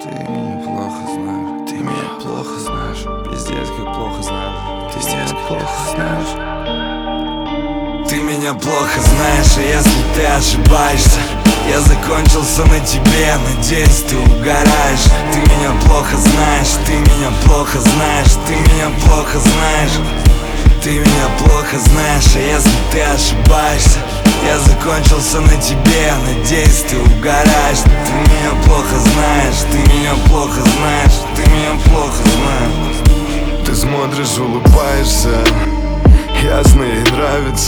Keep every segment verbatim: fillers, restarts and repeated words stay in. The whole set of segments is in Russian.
Ты меня плохо знаешь, ты меня плохо знаешь, пиздец как плохо знаешь, пиздец как плохо знаешь. Ты меня плохо знаешь, и если ты ошибаешься, я закончился на тебе, надеюсь, ты угораешь. Ты меня плохо знаешь, ты меня плохо знаешь, ты меня плохо знаешь. Ты меня плохо знаешь, и если ты ошибаешься, я закончился на тебе, надеюсь, ты угораешь. Ты меня плохо знаешь, ты меня плохо знаешь, ты меня плохо знаешь. Ты смотришь, улыбаешься, ясно, ей нравится.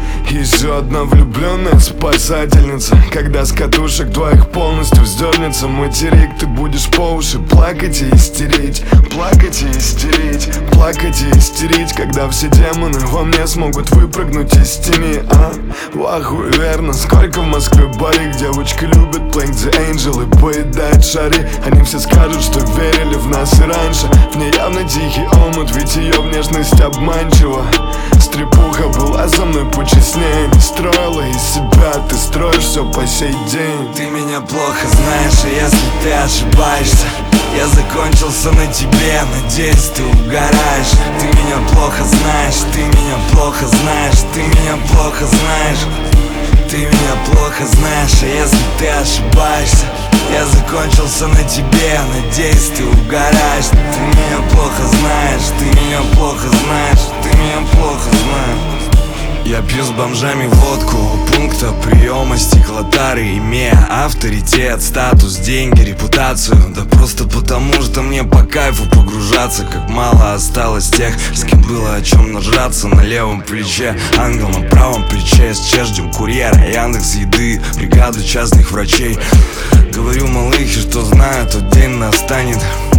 Еще одна влюбленная спасательница. Когда с катушек двоих полностью вздернется материк, ты будешь по уши плакать и истерить, плакать и истерить, плакать и истерить. Когда все демоны во мне смогут выпрыгнуть из тени. А, вахуй, верно, сколько в Москве барик. Девочка любит Plank the Angel и поедает шары. Они все скажут, что верили в нас и раньше. В ней явно тихий омут, ведь ее внешность обманчива. Стрепуха была за мной почестнее, не строила из себя, ты строишь все по сей день. Ты меня плохо знаешь, и если ты ошибаешься, я закончился на тебе, надеюсь, ты угораешь. Ты меня плохо знаешь, ты меня плохо знаешь, ты меня плохо знаешь. Ты меня плохо знаешь, и если ты ошибаешься, я закончился на тебе, надеюсь, ты угораешь. Ты меня плохо знаешь, ты меня плохо знаешь, ты меня плохо знаешь. Я пью с бомжами водку у пункта приема стеклотары, имея авторитет, статус, деньги, репутацию. Да просто потому, что мне по кайфу погружаться. Как мало осталось тех, с кем было о чем нажраться. На левом плече ангел, на правом плече сейчас ждем курьера, Яндекс еды, бригаду частных врачей. Говорю малыхе, что знаю, тот день настанет,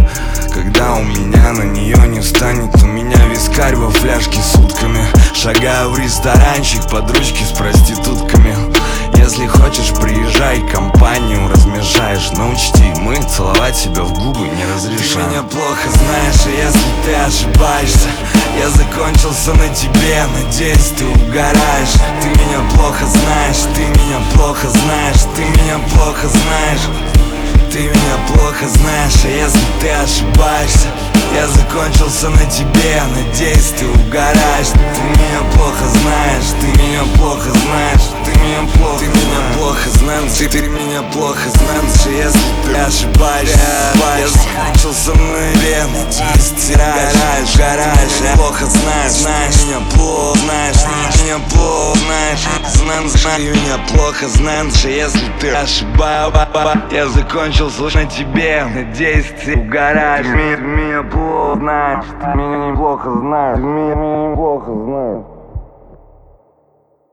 когда у меня на нее не встанет. У меня вискарь во фляжке сутками. Шагаю в ресторанчик под ручки с проститутками. Если хочешь, приезжай, компанию размежаешь. Но учти, мы целовать себя в губы не разрешаем. Ты меня плохо знаешь, и если ты ошибаешься, я закончился на тебе, надеюсь, ты угораешь. Ты меня плохо знаешь, ты меня плохо знаешь, ты меня плохо знаешь. Ты меня плохо знаешь, и если ты ошибаешься, я закончился на тебе, надеюсь, ты угораешь. Ты меня плохо знаешь, ты меня плохо знаешь, ты меня плохо, ты меня плохо знаешь, ты, ты меня плохо знаешь, и если ты ошибаешься, я закончился на тебе, надеюсь, ты угораешь, угораешь. Я плохо знаешь, знаешь, меня плохо знаешь, меня плохо знаешь, знаешь, ты меня плохо знаешь, и если ты ошибаешься, я закончился на тебе, надеюсь, ты угораешь. Ты меня плохо знаешь, ты меня неплохо знаешь, ты меня неплохо знаешь.